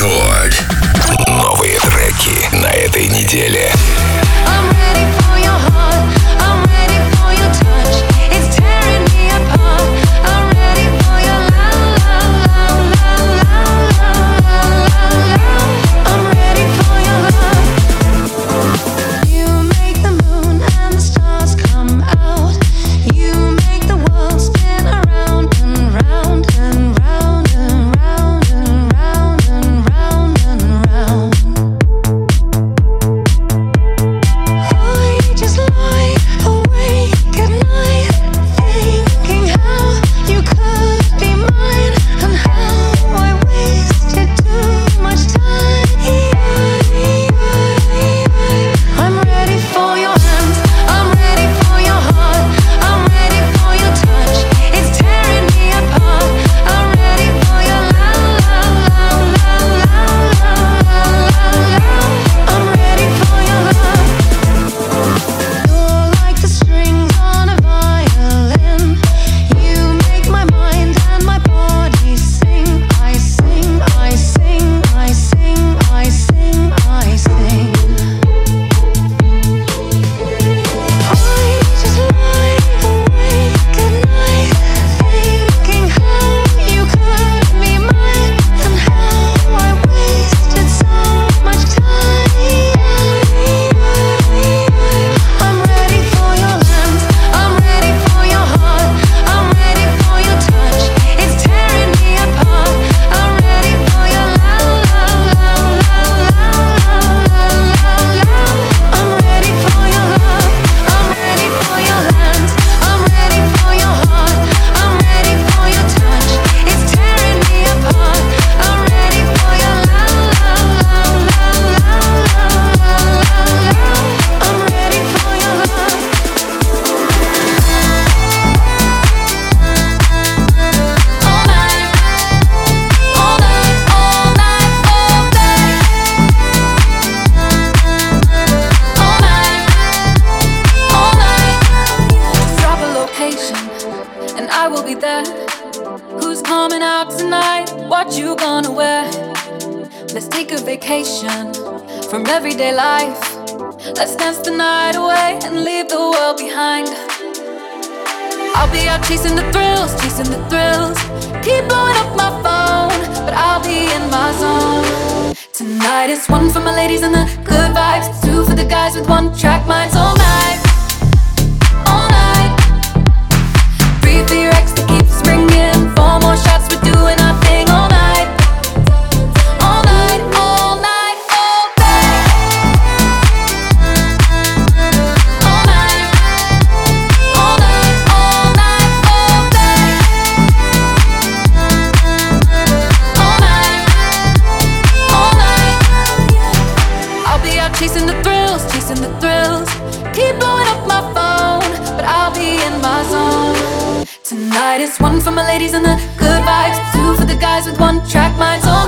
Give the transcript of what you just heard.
Рекорд. Новые треки на этой неделе. From everyday life, let's dance the night away and leave the world behind. I'll be out chasing the thrills, keep blowing up my phone, but I'll be in my zone. Tonight it's one for my ladies and the good vibes, two for the guys with one track minds. All night, all night. Breathe for your ex to keep springing, four more shots, we're doing our thing all night. All night, all night. Chasing the thrills, keep blowing up my phone, but I'll be in my zone. Tonight it's one for my ladies and the good vibes, two for the guys with one track minds.